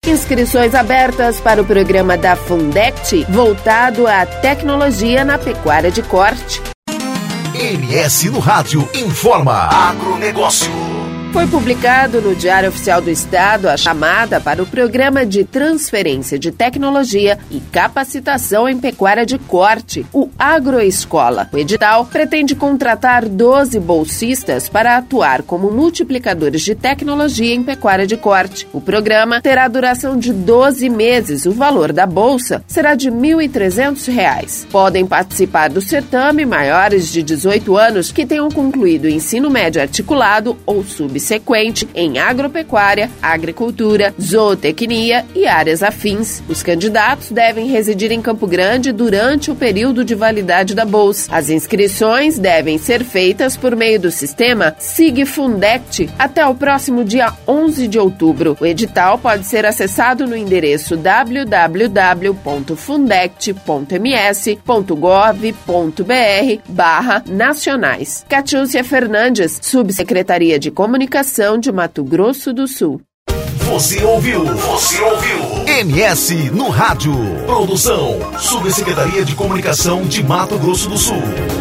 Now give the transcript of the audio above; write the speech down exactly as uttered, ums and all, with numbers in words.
Inscrições abertas para o programa da Fundect, voltado à tecnologia na pecuária de corte. M S no Rádio informa Agronegócio. Foi publicado no Diário Oficial do Estado a chamada para o Programa de Transferência de Tecnologia e Capacitação em Pecuária de Corte, o Agroescola. O edital pretende contratar doze bolsistas para atuar como multiplicadores de tecnologia em pecuária de corte. O programa terá duração de doze meses. O valor da bolsa será de mil e trezentos reais. Podem participar do certame maiores de dezoito anos que tenham concluído o ensino médio articulado ou subsequente em agropecuária, agricultura, zootecnia e áreas afins. Os candidatos devem residir em Campo Grande durante o período de validade da bolsa. As inscrições devem ser feitas por meio do sistema SIGFundect até o próximo dia onze de outubro. O edital pode ser acessado no endereço w w w ponto fundect ponto m s ponto gov ponto b r barra nacionais. Catiúcia Fernandes, Subsecretaria de Comunicação de Mato Grosso do Sul. Você ouviu? Você ouviu? M S no Rádio. Produção, Subsecretaria de Comunicação de Mato Grosso do Sul.